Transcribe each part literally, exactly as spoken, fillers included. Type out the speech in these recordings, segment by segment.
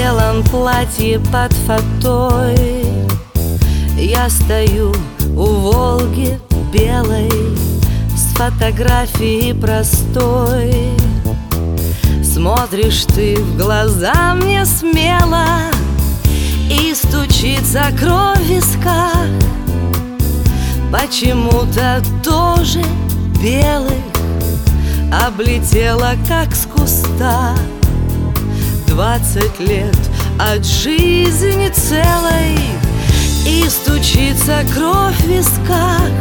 белом платье под фатой я стою у Волги белой с фотографией простой. Смотришь ты в глаза мне смело, и стучится кровь в висках. Почему-то тоже белых облетела, как с куста. Двадцать лет от жизни целой, и стучится кровь в висках.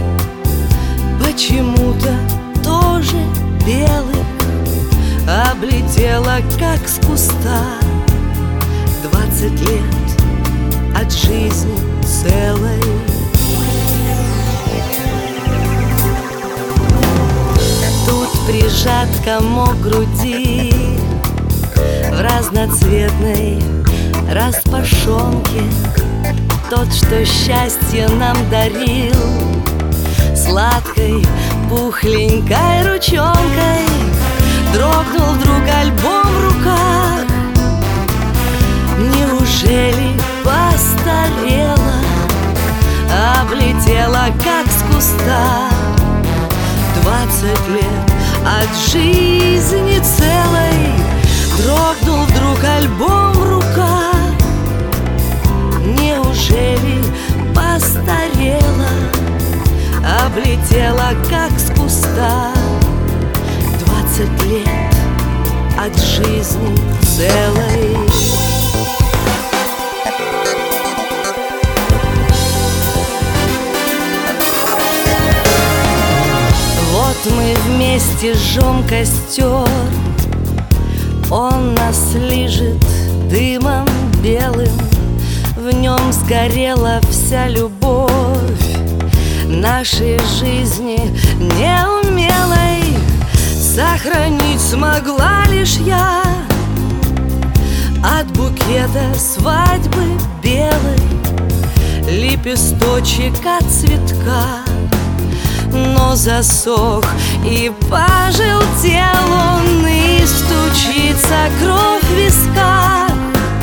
Почему-то тоже белых облетела, как с куста. Двадцать лет от жизни целой. Тут прижат комок груди в разноцветной распашонке. Тот, что счастье нам дарил, сладкой, пухленькой ручонкой. Дрогнул вдруг альбом в руках. Неужели постарела, облетела, как с куста? Двадцать лет от жизни целой. Дрогнул вдруг альбом в руках. Неужели постарела, облетела, как с куста? Двадцать лет от жизни целой. Вот мы вместе жжем костер, он нас лижет дымом белым. В нем сгорела вся любовь нашей жизни неумелой. Сохранить смогла лишь я от букета свадьбы белой лепесточек от цветка. Но засох и пожелтел он, и стучится кровь в висках.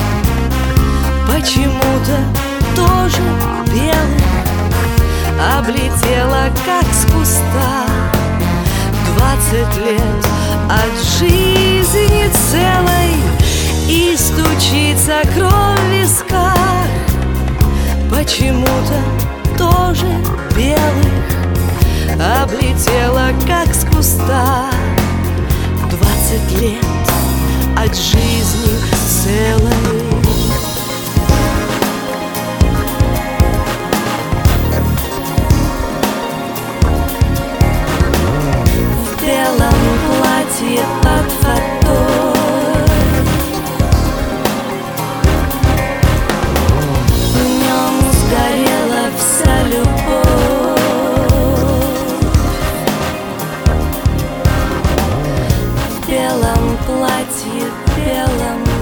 Почему-то тоже белых облетела, как с куста. Двадцать лет от жизни целой, и стучится кровь в висках. Почему-то тоже белых облетела, как с куста. Двадцать лет от жизни целой. В белом платье под фатой, в нем сгорела вся любовь. В белом платье, белом